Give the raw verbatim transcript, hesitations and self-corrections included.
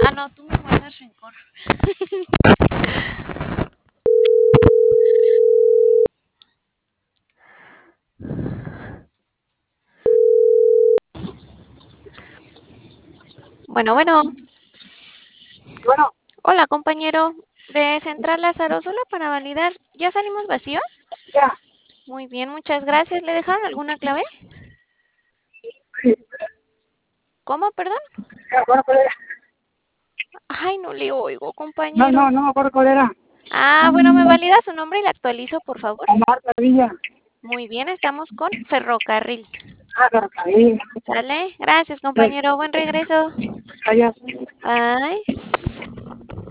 Ah, no, tú me guardas rencor. Bueno, bueno. Bueno, Hola, compañero. De Central Lázaro, solo para validar. ¿Ya salimos vacíos? ya, Muy bien, muchas gracias. ¿Le dejaron alguna clave? sí, ¿Cómo, perdón? ya, ¿cuál cuál era? Ay, no le oigo, No, compañero. no, no me acuerdo cuál era. Ah, bueno, ¿me valida su nombre y la actualizo, por favor? Omar Padilla. Muy bien, estamos con Ferrocarril. Ah, Ferrocarril. ¿Sale? Gracias, Sí, compañero. Buen regreso. allá. Bye.